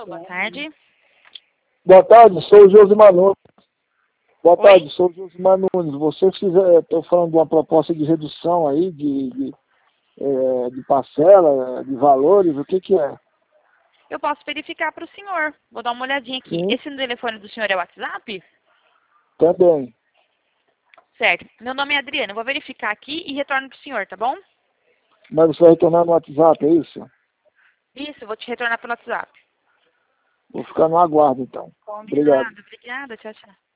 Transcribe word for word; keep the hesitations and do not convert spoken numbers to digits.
Alô, boa tarde. Boa tarde, sou o Josimar Nunes. Boa Oi? tarde, sou o Josimar Nunes. Você fizer, estou falando de uma proposta de redução aí, de, de, é, de parcela, de valores, o que que é? Eu posso verificar para o senhor. Vou dar uma olhadinha aqui. Sim, Esse telefone do senhor é o WhatsApp? também. Certo. Meu nome é Adriana. Eu vou verificar aqui e retorno para o senhor, tá bom? Mas você vai retornar no WhatsApp, é isso? Isso, eu vou te retornar pelo WhatsApp. Vou ficar no aguardo, então. Obrigado. Combinado. Obrigada. Tchau, tchau.